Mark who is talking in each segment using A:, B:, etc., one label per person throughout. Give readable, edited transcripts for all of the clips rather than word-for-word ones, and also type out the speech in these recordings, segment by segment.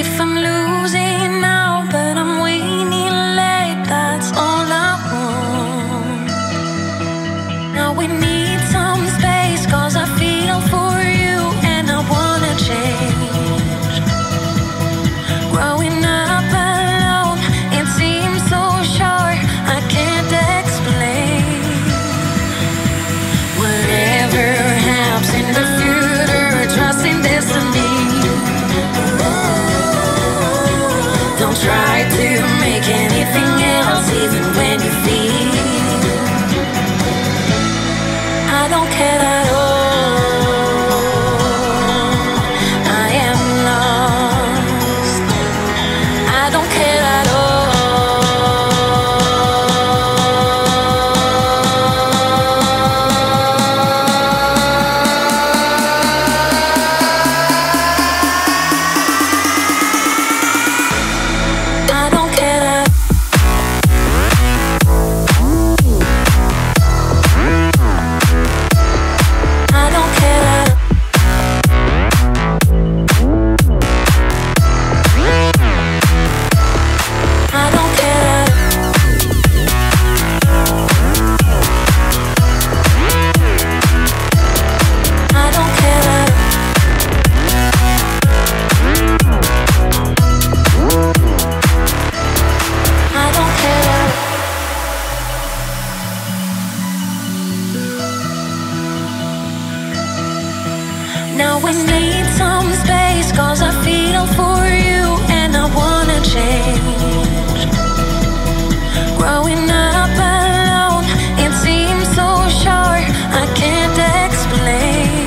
A: If I'm losing now, but I'm winning late, that's all I want. Now we need some space, 'cause I feel for you and I wanna change. Growing up alone, it seems so short, I can't explain. Whatever happens in the future, trust in destiny. Don't try to make anything else, even when you feel I don't care at all. I am lost. I don't care at all. I don't care at I don't care at I don't care at I don't care at I don't care at Now we need some space, 'cause I feel for you and I wanna change. Growing up alone, it seems so short, I can't explain.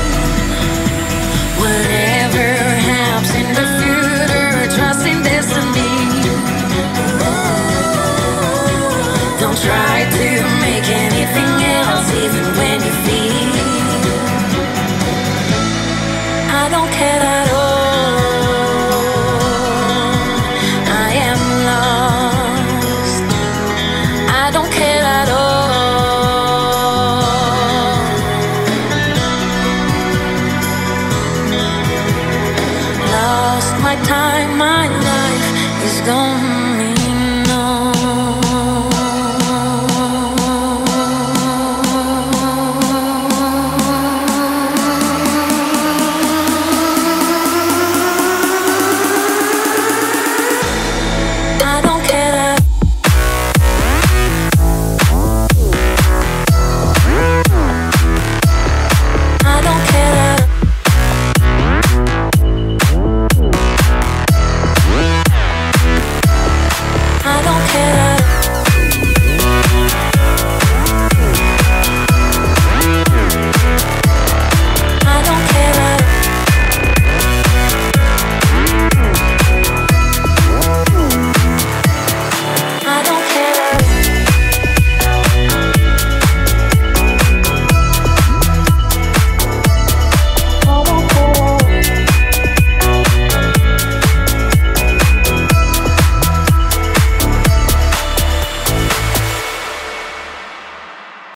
A: Whatever happens in the future, trust in destiny. Don't try to make anything else, even when you feel I don't care at all. I am lost. I don't care at all. Lost my time, my life is gone.